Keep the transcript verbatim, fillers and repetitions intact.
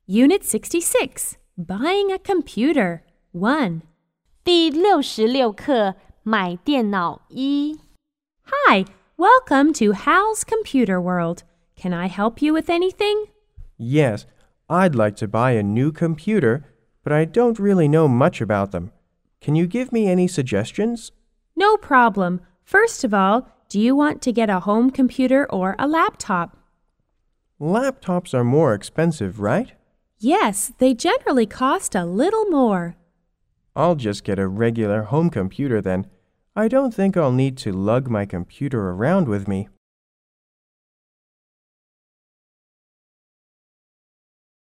Unit sixty-six, Buying a Computer, one. 第六十六课买电脑一。 Hi, welcome to Hal's Computer World. Can I help you with anything? Yes, I'd like to buy a new computer, but I don't really know much about them. Can you give me any suggestions? No problem. First of all, do you want to get a home computer or a laptop? Laptops are more expensive, right? Yes, they generally cost a little more. I'll just get a regular home computer then. I don't think I'll need to lug my computer around with me.